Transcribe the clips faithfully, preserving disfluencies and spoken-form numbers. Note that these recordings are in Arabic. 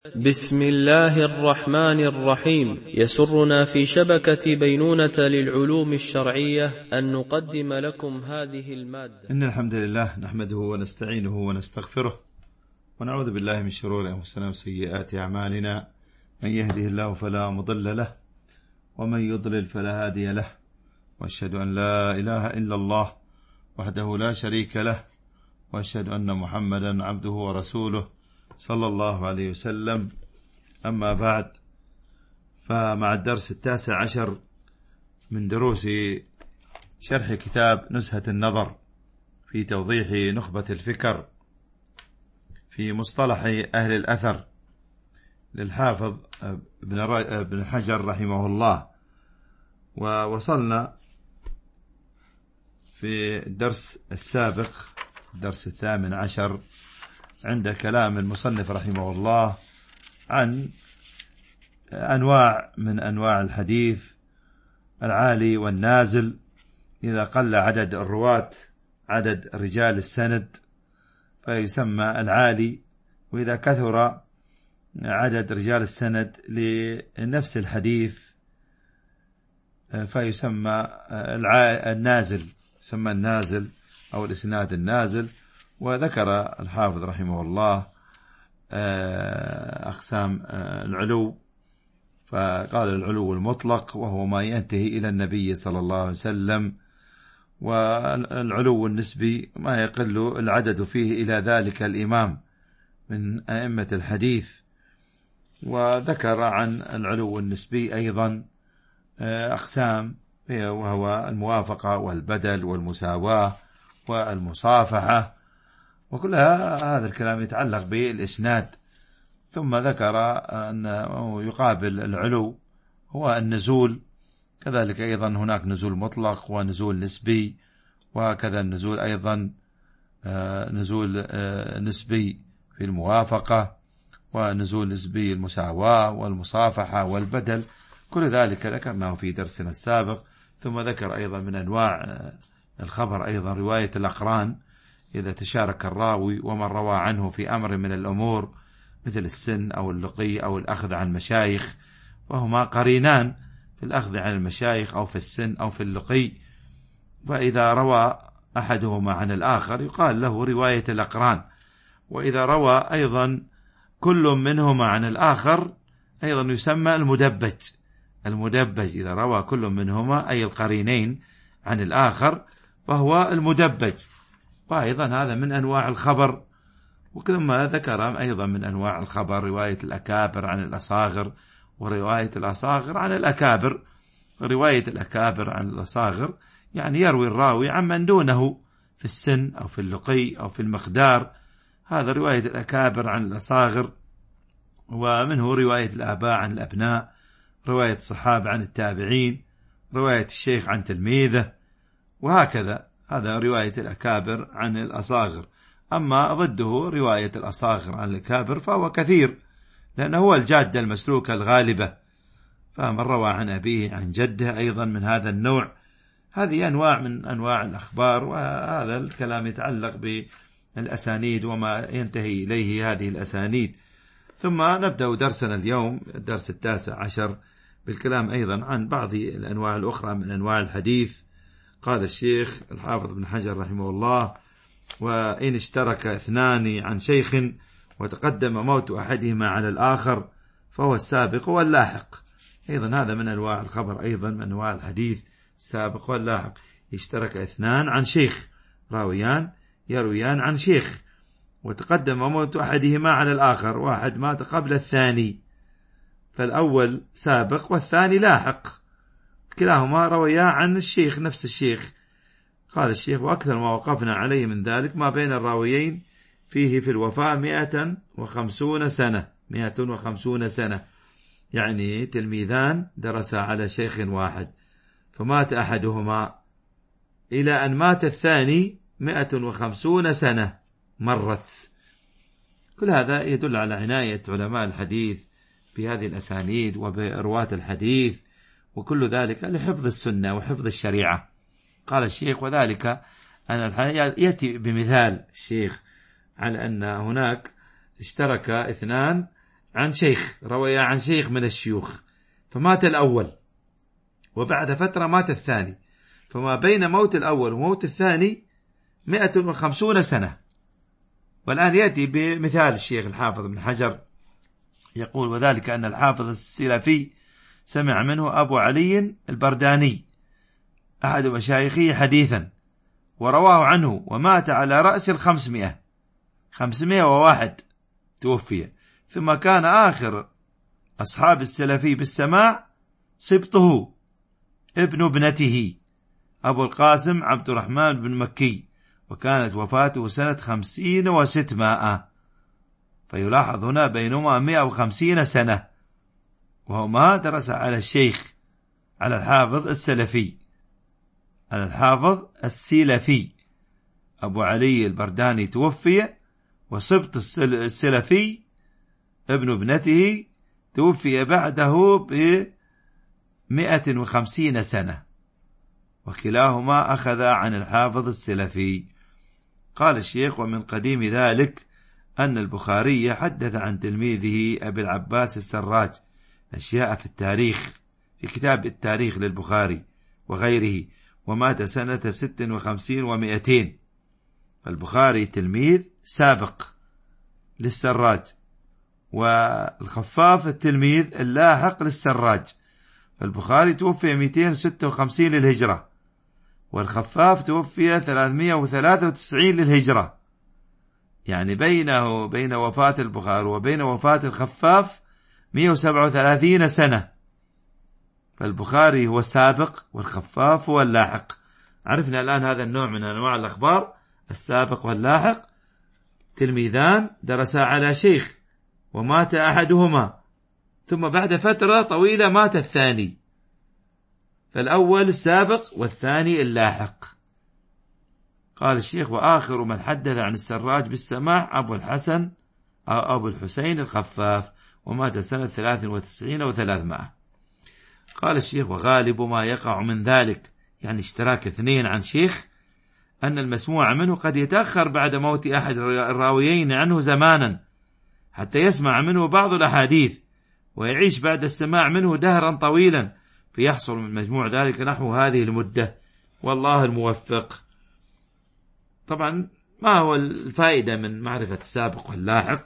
بسم الله الرحمن الرحيم. يسرنا في شبكة بينونة للعلوم الشرعية أن نقدم لكم هذه المادة. إن الحمد لله نحمده ونستعينه ونستغفره ونعوذ بالله من شرور أنفسنا وسيئات أعمالنا، من يهده الله فلا مضل له ومن يضلل فلا هادي له، وأشهد أن لا إله إلا الله وحده لا شريك له، وأشهد أن محمدا عبده ورسوله صلى الله عليه وسلم. أما بعد، فمع الدرس التاسع عشر من دروس شرح كتاب نزهة النظر في توضيح نخبة الفكر في مصطلح أهل الأثر للحافظ ابن حجر رحمه الله. ووصلنا في الدرس السابق الدرس الثامن عشر عند كلام المصنف رحمه الله عن أنواع من أنواع الحديث العالي والنازل. إذا قل عدد الرواة عدد رجال السند فيسمى العالي، وإذا كثر عدد رجال السند لنفس الحديث فيسمى النازل، يسمى النازل أو الإسناد النازل. وذكر الحافظ رحمه الله أقسام العلو، فقال العلو المطلق وهو ما ينتهي إلى النبي صلى الله عليه وسلم، والعلو النسبي ما يقل العدد فيه إلى ذلك الإمام من أئمة الحديث. وذكر عن العلو النسبي أيضا أقسام، وهو الموافقة والبدل والمساواة والمصافحة، وكل هذا الكلام يتعلق بالإسناد. ثم ذكر أنه يقابل العلو هو النزول، كذلك أيضا هناك نزول مطلق ونزول نسبي، وكذا النزول أيضا نزول نسبي في الموافقة، ونزول نسبي المساواة والمصافحة والبدل، كل ذلك ذكرناه في درسنا السابق. ثم ذكر أيضا من أنواع الخبر أيضا رواية الأقران، إذا تشارك الراوي ومن روى عنه في أمر من الأمور مثل السن أو اللقي أو الأخذ عن مشايخ، وهما قرينان في الأخذ عن المشايخ أو في السن أو في اللقي. فإذا روى أحدهما عن الآخر يقال له رواية الأقران، وإذا روى أيضا كل منهما عن الآخر أيضا يسمى المدبج. المدبج إذا روى كل منهما أي القرينين عن الآخر فهو المدبج. وأيضا هذا من أنواع الخبر. وكما ذكر أيضا من أنواع الخبر رواية الأكابر عن الأصاغر، ورواية الأصاغر عن الأكابر. رواية الأكابر عن الأصاغر يعني يروي الراوي عمن دونه في السن أو في اللقي أو في المقدار، هذا رواية الأكابر عن الأصاغر. ومنه رواية الآباء عن الأبناء، رواية الصحابة عن التابعين، رواية الشيخ عن تلميذه، وهكذا. هذا رواية الأكابر عن الأصاغر. أما ضده رواية الأصاغر عن الأكابر فهو كثير، لأنه هو الجادة المسلوكة الغالبة، فمن روى عن أبيه عن جده أيضا من هذا النوع. هذه أنواع من أنواع الأخبار، وهذا الكلام يتعلق بالأسانيد وما ينتهي إليه هذه الأسانيد. ثم نبدأ درسنا اليوم الدرس التاسع عشر بالكلام أيضا عن بعض الأنواع الأخرى من أنواع الحديث. قال الشيخ الحافظ ابن حجر رحمه الله: وإن اشترك اثنان عن شيخ وتقدم موت أحدهما على الآخر فهو السابق واللاحق. أيضا هذا من أنواع الخبر، أيضا من أنواع الحديث السابق واللاحق. اشترك اثنان عن شيخ، راويان يرويان عن شيخ، وتقدم موت أحدهما على الآخر، واحد مات قبل الثاني، فالأول سابق والثاني لاحق، كلاهما رويا عن الشيخ نفس الشيخ. قال الشيخ: وأكثر ما وقفنا عليه من ذلك ما بين الراويين فيه في الوفاء مئة وخمسون سنة مئة وخمسون سنة، يعني تلميذان درسا على شيخ واحد، فمات أحدهما إلى أن مات الثاني مئة وخمسون سنة مرت. كل هذا يدل على عناية علماء الحديث بهذه الأسانيد وبرواة الحديث، وكل ذلك لحفظ السنة وحفظ الشريعة. قال الشيخ: وذلك أن الحديث يأتي بمثال الشيخ على أن هناك اشترك اثنان عن شيخ، روي عن شيخ من الشيوخ، فمات الأول وبعد فترة مات الثاني، فما بين موت الأول وموت الثاني مئة وخمسون سنة. والآن يأتي بمثال الشيخ الحافظ ابن حجر يقول: وذلك أن الحافظ السلفي سمع منه أبو علي البرداني أحد مشايخه حديثا ورواه عنه، ومات على رأس الخمسمائة، خمسمائة وواحد توفي. ثم كان آخر أصحاب السلفي بالسماع سبطه ابن ابنته أبو القاسم عبد الرحمن بن مكي، وكانت وفاته سنة خمسين وستمائة، فيلاحظ هنا بينهما مئة وخمسين سنة، وهما درس على الشيخ على الحافظ السلفي على الحافظ السلفي أبو علي البرداني توفي، وسبط السلفي ابن ابنته توفي بعده بمئة وخمسين سنة، وكلاهما أخذ عن الحافظ السلفي. قال الشيخ: ومن قديم ذلك أن البخاري حدث عن تلميذه أبي العباس السراج أشياء في التاريخ، في كتاب التاريخ للبخاري وغيره، ومات سنة ست وخمسين ومئتين. البخاري تلميذ سابق للسراج، والخفاف التلميذ اللاحق للسراج. البخاري توفي مئتين وستة وخمسين للهجرة، والخفاف توفي ثلاثمائة وثلاثة وتسعين للهجرة، يعني بينه بين وفاة البخاري وبين وفاة الخفاف مئة وسبعة وثلاثين سنة. فالبخاري هو السابق والخفاف هو اللاحق. عرفنا الآن هذا النوع من أنواع الأخبار، السابق واللاحق، تلميذان درسا على شيخ ومات أحدهما، ثم بعد فترة طويلة مات الثاني، فالأول السابق والثاني اللاحق. قال الشيخ: وآخر من حدث عن السراج بالسماع أبو الحسن أو أبو الحسين الخفاف، ومات سنة ثلاث وتسعين وثلاثمائة. قال الشيخ: وغالب ما يقع من ذلك، يعني اشتراك اثنين عن شيخ، أن المسموع منه قد يتأخر بعد موت أحد الراويين عنه زمانا حتى يسمع منه بعض الأحاديث، ويعيش بعد السماع منه دهرا طويلا، فيحصل من مجموع ذلك نحو هذه المدة، والله الموفق. طبعا ما هو الفائدة من معرفة السابق واللاحق؟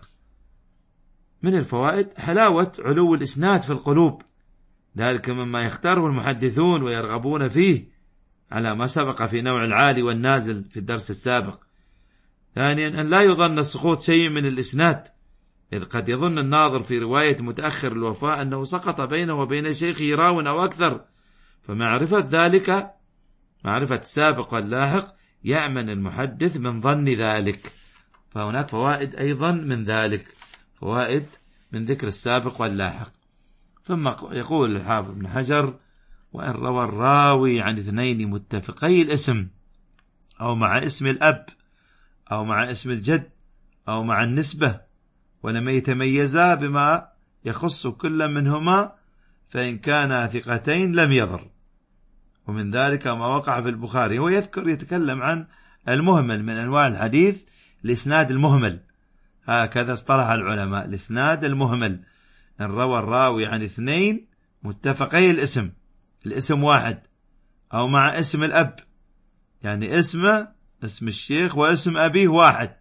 من الفوائد حلاوة علو الإسناد في القلوب، ذلك مما يختاره المحدثون ويرغبون فيه، على ما سبق في نوع العالي والنازل في الدرس السابق. ثانيا أن لا يظن سقوط شيء من الإسناد، إذ قد يظن الناظر في رواية متأخر الوفاة أنه سقط بينه وبين شيخه راو أو أكثر، فمعرفة ذلك، معرفة السابق واللاحق، يأمن المحدث من ظن ذلك. فهناك فوائد أيضا من ذلك، فوائد من ذكر السابق واللاحق. ثم يقول الحافظ ابن حجر: وإن روى الراوي عن اثنين متفقي الاسم، أو مع اسم الأب، أو مع اسم الجد، أو مع النسبة، ولم يتميزا بما يخص كل منهما، فإن كانا ثقتين لم يضر. ومن ذلك ما وقع في البخاري. هو يذكر يتكلم عن المهمل من أنواع الحديث، الإسناد المهمل، هكذا اصطلح العلماء، الإسناد المهمل: إن روى الراوي عن اثنين متفقي الاسم، الاسم واحد، أو مع اسم الأب، يعني اسمه اسم الشيخ واسم أبيه واحد،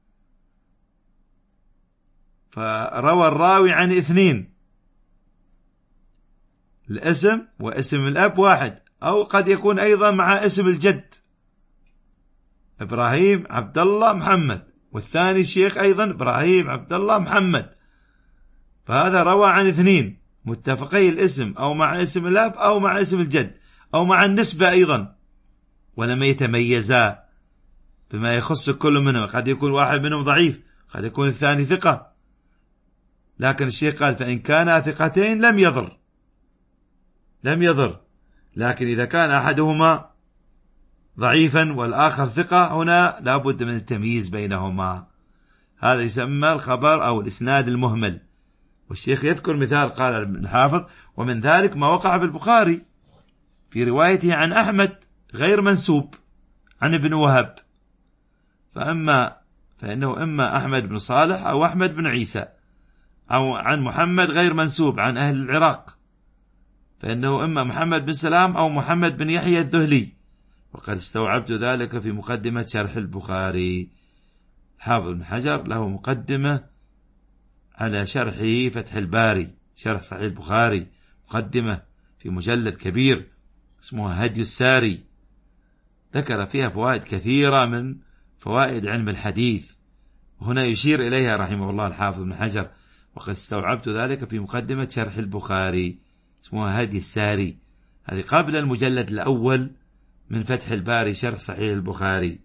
فروى الراوي عن اثنين، الاسم واسم الأب واحد، أو قد يكون أيضا مع اسم الجد، إبراهيم عبد الله محمد، والثاني الشيخ أيضا إبراهيم عبد الله محمد، فهذا روى عن اثنين متفقي الاسم، أو مع اسم الأب، أو مع اسم الجد، أو مع النسبة أيضا، ولم يتميزا بما يخص كل منهم. قد يكون واحد منهم ضعيف، قد يكون الثاني ثقة، لكن الشيخ قال: فإن كانا ثقتين لم يضر، لم يضر. لكن إذا كان أحدهما ضعيفا والآخر ثقة، هنا لابد من التمييز بينهما، هذا يسمى الخبر أو الإسناد المهمل. والشيخ يذكر مثال، قال الحافظ: ومن ذلك ما وقع في البخاري في روايته عن أحمد غير منسوب عن ابن وهب، فأما فإنه إما أحمد بن صالح أو أحمد بن عيسى، أو عن محمد غير منسوب عن أهل العراق، فإنه إما محمد بن سلام أو محمد بن يحيى الذهلي، وقد استوعبت ذلك في مقدمة شرح البخاري. حافظ بن حجر له مقدمة على شرحه فتح الباري، شرح صحيح البخاري، مقدمة في مجلد كبير اسمها هدي الساري، ذكر فيها فوائد كثيرة من فوائد علم الحديث، وهنا يشير إليها رحمه الله الحافظ بن حجر: وقد استوعبت ذلك في مقدمة شرح البخاري، اسمها هدي الساري، هذه قبل المجلد الأول من فتح الباري شرح صحيح البخاري.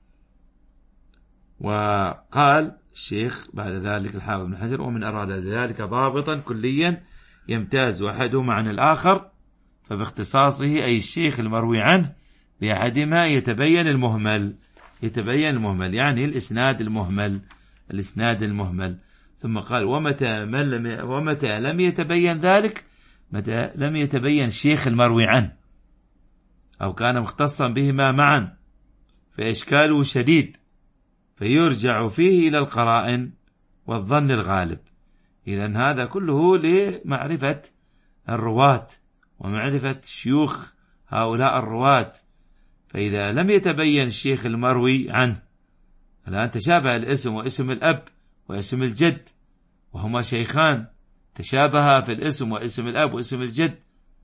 وقال الشيخ بعد ذلك الحافظ بن حجر: ومن أراد ذلك ضابطا كليا يمتاز أحدهما عن الآخر، فباختصاصه أي الشيخ المروي عنه بأحدهما يتبين المهمل، يتبين المهمل يعني الإسناد المهمل، الإسناد المهمل. ثم قال: ومتى, لم ومتى لم يتبين ذلك، متى لم يتبين الشيخ المروي عنه أو كان مختصا بهما معا فإشكاله شديد، فيرجع فيه إلى القرائن والظن الغالب. إذن هذا كله لمعرفة الرواة ومعرفة شيوخ هؤلاء الرواة. فإذا لم يتبين الشيخ المروي عنه، الآن تشابه الاسم واسم الأب واسم الجد، وهما شيخان تشابها في الاسم واسم الأب واسم الجد،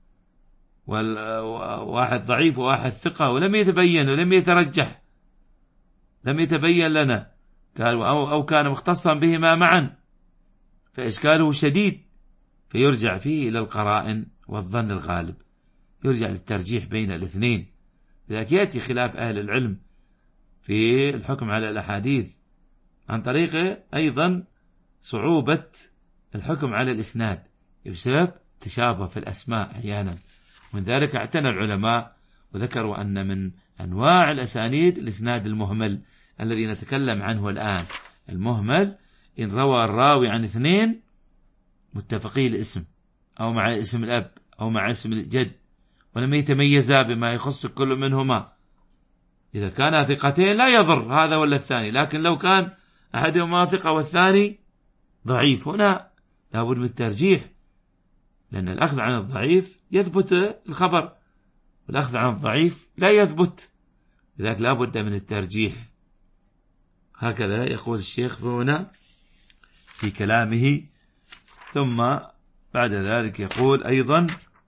وواحد ضعيف وواحد ثقة، ولم يتبين ولم يترجح، لم يتبين لنا، قال أو, أو كان مختصا بهما معا فإشكاله شديد، فيرجع فيه إلى القرائن والظن الغالب، يرجع للترجيح بين الاثنين. لذلك يأتي خلاف أهل العلم في الحكم على الأحاديث عن طريق أيضا صعوبة الحكم على الإسناد بسبب تشابه في الأسماء أحيانا. من ذلك اعتنى العلماء وذكروا أن من أنواع الأسانيد الإسناد المهمل الذي نتكلم عنه الآن. المهمل إن روى الراوي عن اثنين متفقي الاسم أو مع اسم الأب أو مع اسم الجد ولم يتميزا بما يخص كل منهما، إذا كان ثقتين لا يضر هذا ولا الثاني، لكن لو كان أحدهما ثقة والثاني ضعيف هنا لابد من الترجيح، لأن الأخذ عن الضعيف يثبت الخبر والأخذ عن الضعيف لا يثبت، لذلك لابد من الترجيح. هكذا يقول الشيخ هنا في كلامه. ثم بعد ذلك يقول أيضا: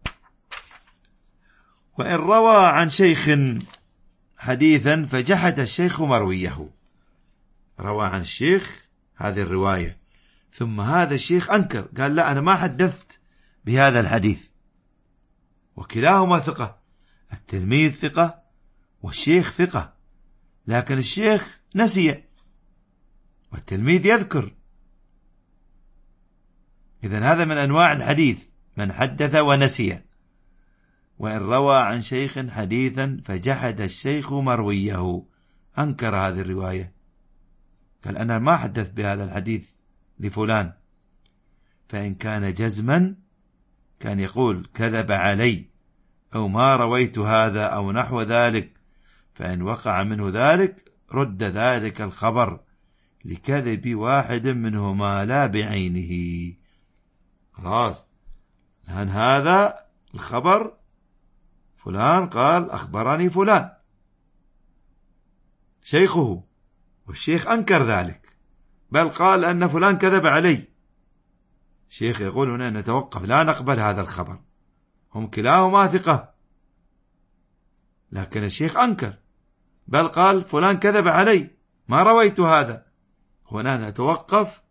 وإن روى عن شيخ حديثا فجحد الشيخ مرويه، روى عن الشيخ هذه الرواية ثم هذا الشيخ أنكر، قال لا أنا ما حدثت بهذا الحديث، وكلاهما ثقة، التلميذ ثقة والشيخ ثقة، لكن الشيخ نسي والتلميذ يذكر. إذن هذا من أنواع الحديث، من حدث ونسي. وإن روى عن شيخ حديثا فجحد الشيخ مرويه، أنكر هذه الرواية، قال أنا ما حدث بهذا الحديث لفلان، فإن كان جزما كان يقول كذب علي أو ما رويت هذا أو نحو ذلك، فإن وقع منه ذلك رد ذلك الخبر لكذب واحد منهما لا بعينه. خلاص لأن هذا الخبر فلان قال أخبرني فلان شيخه، والشيخ أنكر ذلك بل قال أن فلان كذب علي، الشيخ يقول هنا نتوقف لا نقبل هذا الخبر، هم كلاهما ثقة، لكن الشيخ أنكر بل قال فلان كذب علي ما رويت هذا، هنا نتوقف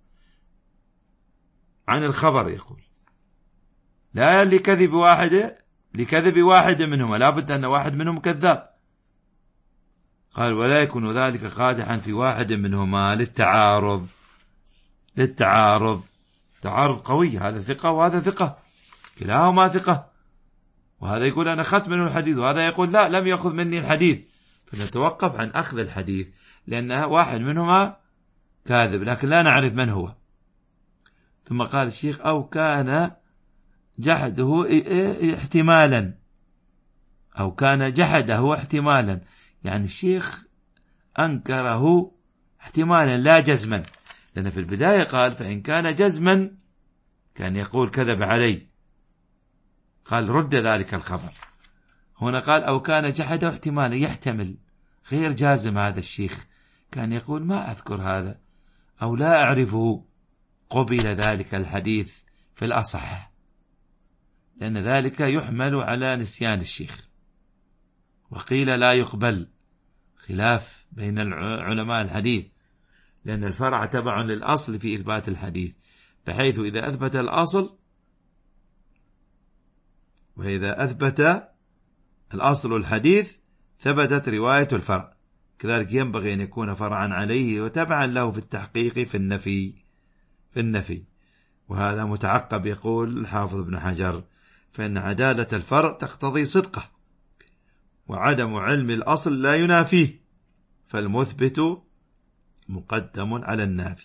عن الخبر، يقول لا لكذب واحد لكذب واحد منهما، لا بد أن واحد منهم كذاب، قال ولا يكون ذلك قادحا في واحد منهما للتعارض، للتعارض تعارض قوي، هذا ثقة وهذا ثقة كلاهما ثقة، وهذا يقول أنا أخذت منه الحديث وهذا يقول لا لم يأخذ مني الحديث، فنتوقف عن أخذ الحديث لأن واحد منهما كاذب لكن لا نعرف من هو. ثم قال الشيخ أو كان جحده احتمالا، أو كان جحده احتمالا، يعني الشيخ أنكره احتمالا لا جزما، لأن في البداية قال فإن كان جزما كان يقول كذب علي، قال رد ذلك الخبر. هنا قال أو كان جحده احتمالا، يحتمل، غير جازم. هذا الشيخ كان يقول ما أذكر هذا أو لا أعرفه، قبل ذلك الحديث في الأصح، لأن ذلك يحمل على نسيان الشيخ. وقيل لا يقبل، خلاف بين علماء الحديث، لأن الفرع تبع للأصل في إثبات الحديث، بحيث إذا أثبت الأصل وإذا أثبت الأصل الحديث ثبتت رواية الفرع، كذلك ينبغي أن يكون فرعا عليه وتبعا له في التحقيق في النفي في النفي وهذا متعقب. يقول الحافظ ابن حجر فإن عدالة الفرع تقتضي صدقه، وعدم علم الأصل لا ينافيه، فالمثبت مقدم على النافي.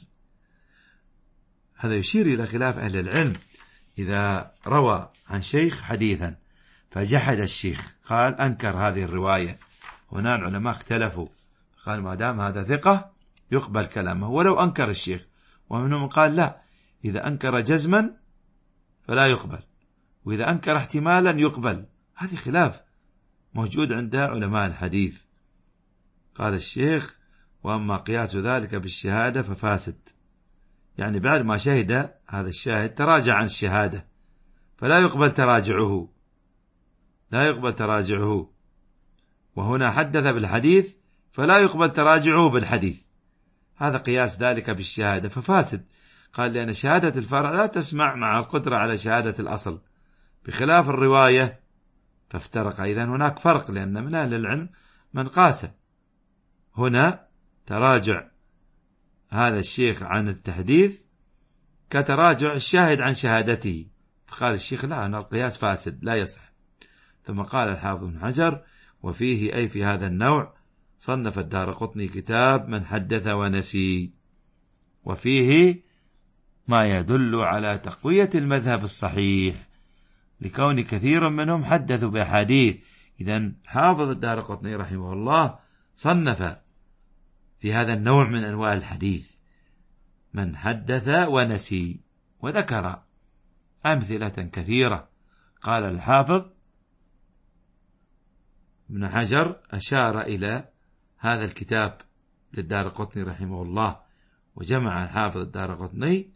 هذا يشير إلى خلاف أهل العلم. إذا روى عن شيخ حديثا فجحد الشيخ، قال أنكر هذه الرواية، هنا العلماء اختلفوا، قال ما دام هذا ثقة يقبل كلامه ولو أنكر الشيخ، ومنهم قال لا، إذا أنكر جزما فلا يقبل، وإذا أنكر احتمالا يقبل. هذه خلاف موجود عند علماء الحديث. قال الشيخ وأما قياس ذلك بالشهادة ففاسد، يعني بعد ما شهد هذا الشاهد تراجع عن الشهادة، فلا يقبل تراجعه لا يقبل تراجعه وهنا حدث بالحديث فلا يقبل تراجعه بالحديث. هذا قياس ذلك بالشهادة ففاسد. قال لأن شهادة الفرع لا تسمع مع القدرة على شهادة الأصل، بخلاف الرواية فافترق. إذن هناك فرق، لأن من أهل العلم من قاس هنا تراجع هذا الشيخ عن التحديث كتراجع الشاهد عن شهادته، فقال الشيخ لا، أن القياس فاسد لا يصح. ثم قال الحافظ بن حجر وفيه أي في هذا النوع صنف الدارقطني كتاب من حدث ونسي، وفيه ما يدل على تقوية المذهب الصحيح، لكون كثير منهم حدثوا بأحاديث. إذن حافظ الدارقطني رحمه الله صنف في هذا النوع من أنواع الحديث من حدث ونسي، وذكر أمثلة كثيرة. قال الحافظ ابن حجر أشار إلى هذا الكتاب للدارقطني رحمه الله، وجمع الحافظ الدارقطني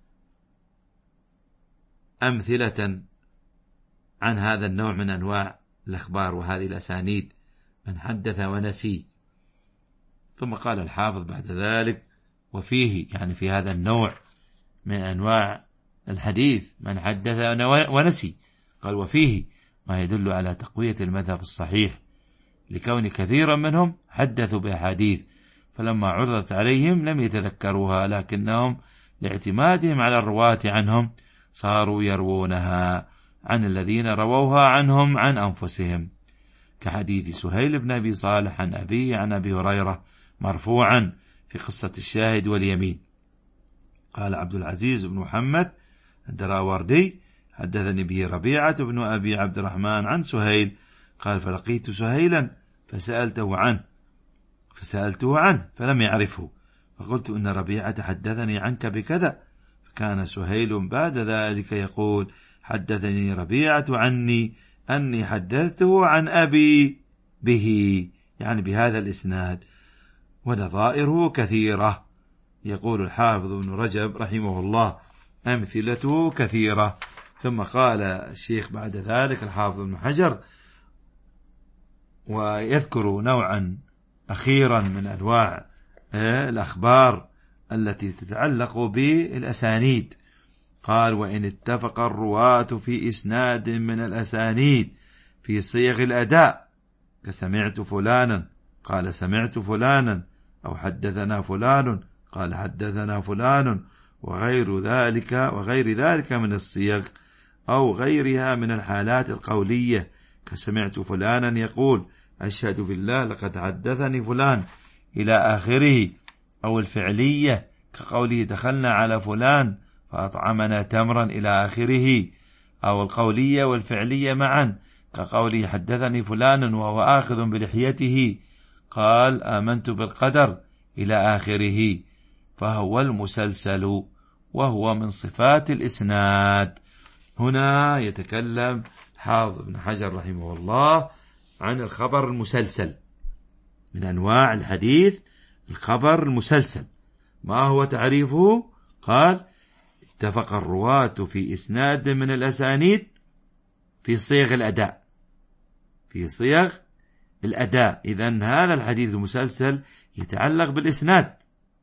أمثلة عن هذا النوع من أنواع الأخبار وهذه الأسانيد من حدث ونسي. ثم قال الحافظ بعد ذلك وفيه، يعني في هذا النوع من أنواع الحديث من حدث ونسي، قال وفيه ما يدل على تقوية المذهب الصحيح، لكون كثيرا منهم حدثوا بأحاديث فلما عرضت عليهم لم يتذكروها، لكنهم لاعتمادهم على الرواة عنهم صاروا يروونها عن الذين رووها عنهم عن أنفسهم، كحديث سهيل بن أبي صالح عن أبيه عن أبي هريرة مرفوعا في قصة الشاهد واليمين. قال عبد العزيز بن محمد الدراوردي حدثني به ربيعة بن أبي عبد الرحمن عن سهيل قال فلقيت سهيلا فسألته عنه فسألته عنه فلم يعرفه، فقلت إن ربيعة حدثني عنك بكذا، فكان سهيل بعد ذلك يقول حدثني ربيعة عني أني حدثته عن أبي به، يعني بهذا الإسناد، ونظائره كثيرة. يقول الحافظ ابن رجب رحمه الله أمثلته كثيرة. ثم قال الشيخ بعد ذلك الحافظ ابن حجر ويذكر نوعا أخيرا من أنواع الأخبار التي تتعلق بالأسانيد. قال وإن اتفق الرواة في إسناد من الأسانيد في صيغ الأداء كسمعت فلانا قال سمعت فلانا، أو حدثنا فلان قال حدثنا فلان، وغير ذلك وغير ذلك من الصيغ، أو غيرها من الحالات القولية كسمعت فلانا يقول أشهد بالله لقد حدثني فلان إلى آخره، أو الفعلية كقوله دخلنا على فلان فأطعمنا تمرا إلى آخره، أو القولية والفعلية معا كقوله حدثني فلان وهو آخذ بلحيته قال آمنت بالقدر إلى آخره، فهو المسلسل. وهو من صفات الإسناد. هنا يتكلم حافظ ابن حجر رحمه الله عن الخبر المسلسل، من أنواع الحديث الخبر المسلسل. ما هو تعريفه؟ قال: اتفق الرواة في إسناد من الأسانيد في صيغ الأداء، في صيغ الأداء. إذن هذا الحديث المسلسل يتعلق بالإسناد،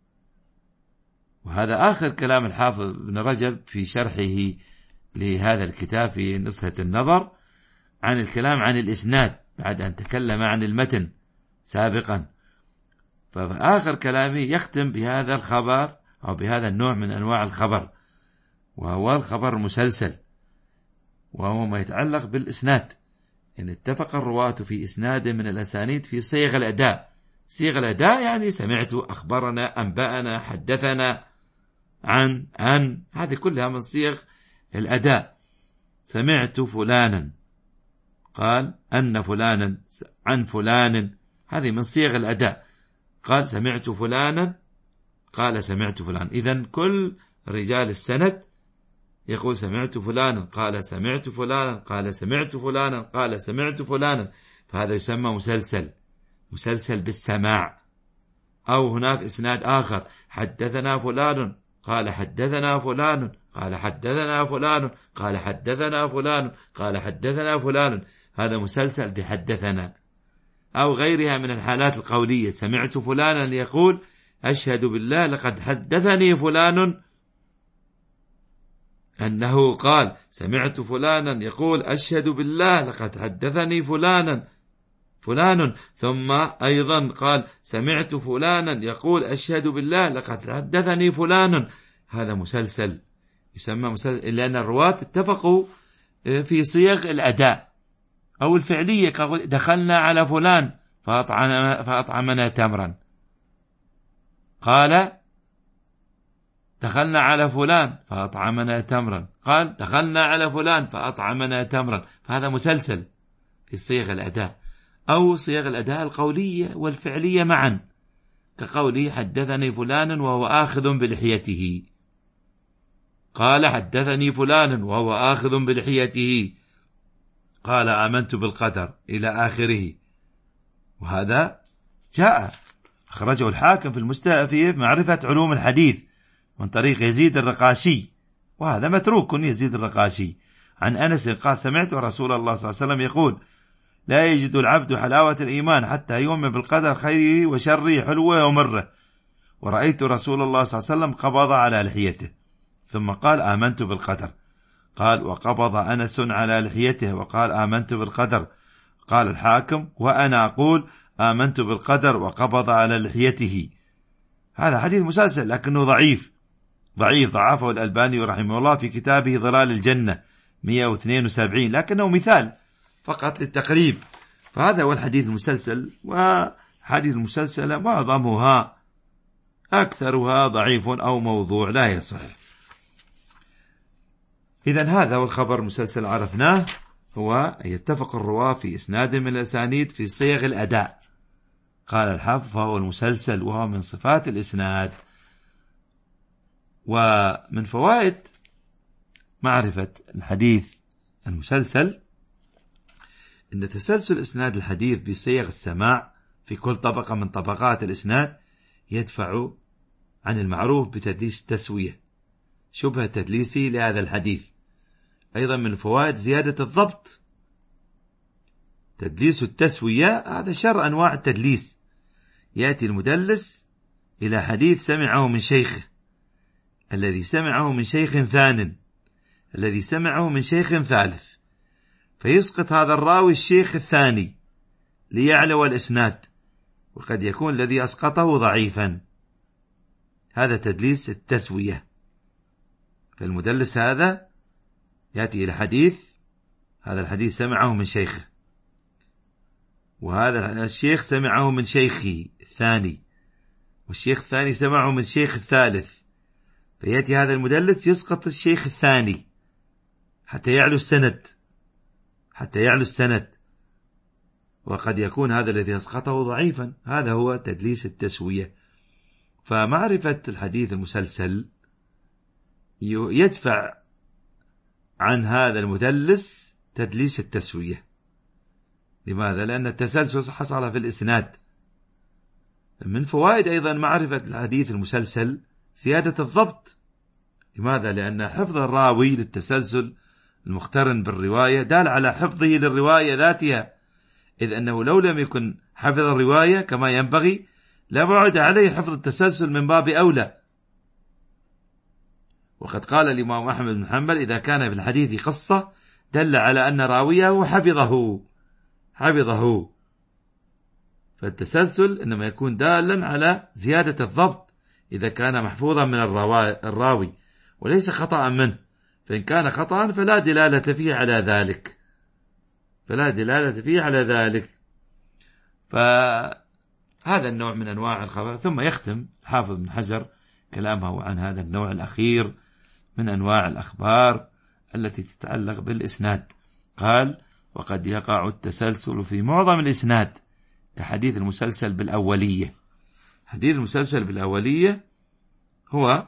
وهذا آخر كلام الحافظ ابن رجب في شرحه لهذا الكتاب في نصحة النظر، عن الكلام عن الإسناد بعد أن تكلم عن المتن سابقا. فآخر كلامي يختم بهذا الخبر أو بهذا النوع من أنواع الخبر، وهو الخبر المسلسل، وهو ما يتعلق بالإسناد. إن اتفق الرواة في إسناد من الأسانيد في صيغ الأداء. صيغ الأداء يعني سمعت، أخبرنا، أنبأنا، حدثنا، عن عن هذه كلها من صيغ الأداء. سمعت فلانا، قال أن فلانا، عن فلان، هذه من صيغ الأداء. قال سمعت فلانا، قال سمعت فلان. إذن كل رجال السند يقول سمعت فلانا، قال سمعت فلانا، قال سمعت فلانا، قال سمعت فلانا. فهذا يسمى مسلسل، مسلسل بالسماع. أو هناك إسناد آخر: حدثنا فلان، قال حدثنا فلان، قال حدثنا فلان، قال حدثنا فلان، قال حدثنا فلان. هذا مسلسل بحدثنا. أو غيرها من الحالات القولية: سمعت فلانا يقول أشهد بالله لقد حدثني فلان أنه قال. سمعت فلانا يقول أشهد بالله لقد حدثني فلانا فلان. ثم أيضا قال سمعت فلانا يقول أشهد بالله لقد حدثني فلان. هذا مسلسل، يسمى مسلسل، لأن الرواة اتفقوا في صيغ الأداء أو الفعلية. دخلنا على فلان فأطعمنا تمرا، قال دخلنا على فلان فأطعمنا تمرا، قال دخلنا على فلان فأطعمنا تمرا. فهذا مسلسل في صيغ الأداء. أو صيغ الأداء القولية والفعلية معا، كقولي حدثني فلان وهو آخذ بلحيته، قال حدثني فلان وهو آخذ بلحيته، قال آمنت بالقدر، إلى آخره. وهذا جاء أخرجه الحاكم في المستوى في معرفة علوم الحديث من طريق يزيد الرقاشي، وهذا متروك يزيد الرقاشي. عن أنس قال سمعت رسول الله صلى الله عليه وسلم يقول لا يجد العبد حلاوة الإيمان حتى يؤمن بالقدر خيره وشره حلوه ومره. ورأيت رسول الله صلى الله عليه وسلم قبض على لحيته ثم قال آمنت بالقدر. قال وقبض أنس على لحيته وقال آمنت بالقدر. قال الحاكم وأنا أقول آمنت بالقدر وقبض على لحيته. هذا حديث مسلسل لكنه ضعيف، ضعيف ضعفه الألباني رحمه الله في كتابه ظلال الجنة مئة واثنين وسبعين، لكنه مثال فقط للتقريب. فهذا هو الحديث المسلسل. وحديث المسلسل معظمها أكثرها ضعيف أو موضوع لا يصح. إذن هذا هو الخبر المسلسل عرفناه، هو يتفق الرواة في إسناد من الأسانيد في صيغ الأداء. قال الحافظ فهو المسلسل وهو من صفات الإسناد. ومن فوائد معرفة الحديث المسلسل إن تسلسل إسناد الحديث بصيغ السماع في كل طبقة من طبقات الإسناد يدفع عن المعروف بتدليس التسوية، شبه تدليسي لهذا الحديث. أيضا من الفوائد زيادة الضبط. تدليس التسوية هذا شر أنواع التدليس. يأتي المدلس إلى حديث سمعه من شيخه، الذي سمعه من شيخ ثان، الذي سمعه من شيخ ثالث، فيسقط هذا الراوي الشيخ الثاني ليعلو الإسناد، وقد يكون الذي أسقطه ضعيفا. هذا تدليس التسوية. فالمدلس هذا يأتي إلى حديث، هذا الحديث سمعه من شيخه، وهذا الشيخ سمعه من شيخه الثاني، والشيخ الثاني سمعه من شيخ الثالث، فيأتي هذا المدلس يسقط الشيخ الثاني حتى يعلو السند، حتى يعلو السند، وقد يكون هذا الذي أسقطه ضعيفا. هذا هو تدليس التسوية. فمعرفة الحديث المسلسل يدفع عن هذا المدلس تدليس التسوية. لماذا؟ لأن التسلسل حصل في الإسناد. من فوائد أيضا معرفة الحديث المسلسل زيادة الضبط. لماذا؟ لأن حفظ الراوي للتسلسل المقترن بالرواية دال على حفظه للرواية ذاتها، إذ أنه لو لم يكن حفظ الرواية كما ينبغي لبعد عليه حفظ التسلسل من باب أولى. وقد قال الإمام أحمد بن حنبل: إذا كان في الحديث قصة دل على أن راويه حفظه حفظه فالتسلسل إنما يكون دالا على زيادة الضبط إذا كان محفوظا من الراوي وليس خطأ منه، فإن كان خطأ فلا دلالة فيه على ذلك فلا دلالة فيه على ذلك فهذا النوع من أنواع الخبر. ثم يختم الحافظ بن حجر كلامه عن هذا النوع الأخير من أنواع الأخبار التي تتعلق بالإسناد. قال: وقد يقع التسلسل في معظم الإسناد كحديث المسلسل بالأولية. حديث المسلسل بالأولية هو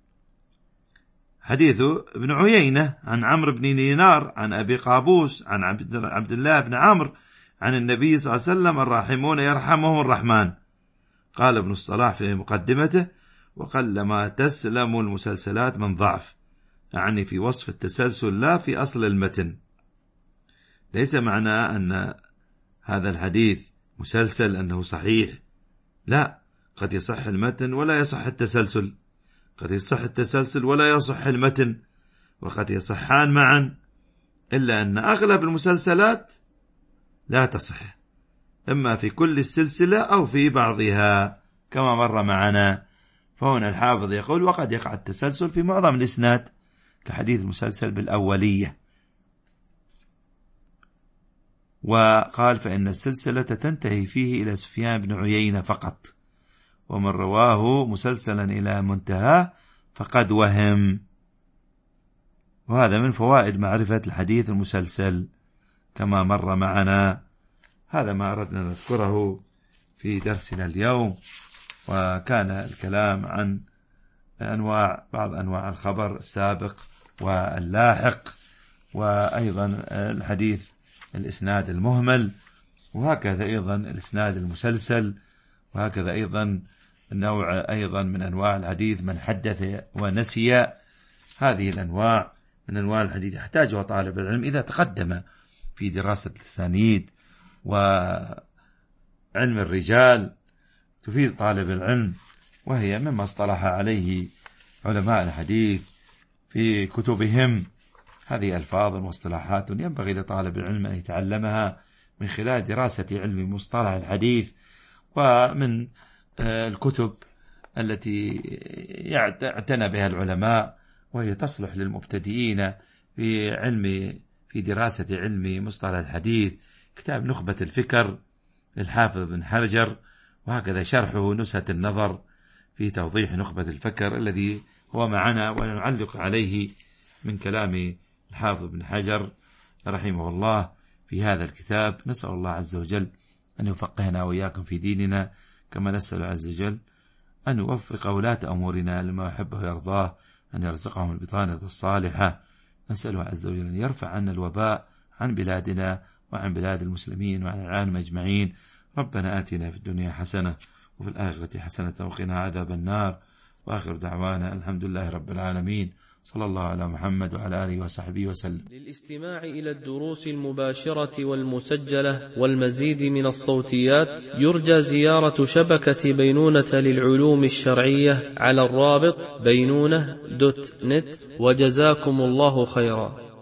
حديث ابن عيينة عن عمرو بن دينار عن أبي قابوس عن عبد الله بن عمرو عن النبي صلى الله عليه وسلم: الراحمون يرحمهم الرحمن. قال ابن الصلاح في مقدمته: وقلما تسلم المسلسلات من ضعف، يعني في وصف التسلسل لا في أصل المتن. ليس معنى أن هذا الحديث مسلسل أنه صحيح، لا، قد يصح المتن ولا يصح التسلسل، قد يصح التسلسل ولا يصح المتن، وقد يصحان معا، إلا أن أغلب المسلسلات لا تصح، إما في كل السلسلة أو في بعضها كما مر معنا. فهنا الحافظ يقول: وقد يقع التسلسل في معظم الإسناد كحديث المسلسل بالأولية. وقال: فإن السلسلة تنتهي فيه إلى سفيان بن عيينة فقط، ومن رواه مسلسلا إلى منتهى فقد وهم. وهذا من فوائد معرفة الحديث المسلسل كما مر معنا. هذا ما أردنا نذكره في درسنا اليوم، وكان الكلام عن أنواع بعض أنواع الخبر السابق واللاحق، وأيضا الحديث الإسناد المهمل، وهكذا أيضا الإسناد المسلسل، وهكذا أيضا النوع أيضا من أنواع الحديث من حدث ونسي. هذه الأنواع من أنواع الحديث يحتاجها طالب العلم إذا تقدم في دراسة الأسانيد وعلم الرجال، تفيد طالب العلم، وهي مما اصطلح عليه علماء الحديث في كتبهم. هذه ألفاظ واصطلاحات ينبغي لطالب العلم أن يتعلمها من خلال دراسة علم مصطلح الحديث ومن الكتب التي يعتنى بها العلماء، وهي تصلح للمبتدئين في علم في دراسة علم مصطلح الحديث. كتاب نخبة الفكر للحافظ بن حجر، وهكذا شرحه نزهة النظر في توضيح نخبة الفكر الذي هو معنا، ونعلق عليه من كلام الحافظ بن حجر رحمه الله في هذا الكتاب. نسأل الله عز وجل أن يفقهنا وإياكم في ديننا، كما نسأل عز وجل أن يوفق ولاة أمورنا لما يحبه ويرضاه، أن يرزقهم البطانة الصالحة. نسأله عز وجل أن يرفع عنا الوباء عن بلادنا وعن بلاد المسلمين وعن العالم أجمعين. ربنا آتنا في الدنيا حسنة وفي الآخرة حسنة وقنا عذاب النار. وآخر دعوانا الحمد لله رب العالمين، صلى الله على محمد وعلى آله وصحبه وسلم. للاستماع إلى الدروس المباشرة والمسجلة والمزيد من الصوتيات يرجى زيارة شبكة بينونة للعلوم الشرعية على الرابط بينونة دوت نت. وجزاكم الله خيرا.